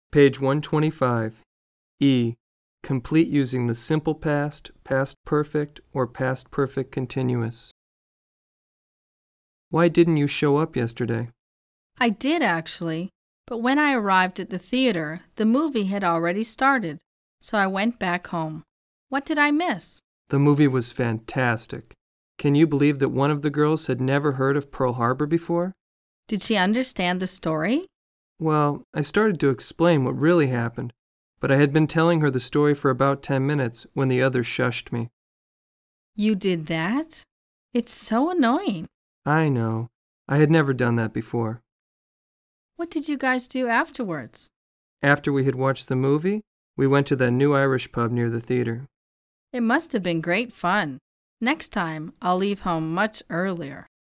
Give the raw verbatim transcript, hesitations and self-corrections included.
Page one twenty-five. E. Complete using the simple past, past perfect, or past perfect continuous. Why didn't you show up yesterday? I did actually, but when I arrived at the theater, the movie had already started, so I went back home. What did I miss? The movie was fantastic. Can you believe that one of the girls had never heard of Pearl Harbor before? Did she understand the story? Well, I started to explain what really happened, but I had been telling her the story for about ten minutes when the others shushed me. You did that? It's so annoying. I know. I had never done that before. What did you guys do afterwards? After we had watched the movie, we went to that new Irish pub near the theater. It must have been great fun. Next time, I'll leave home much earlier.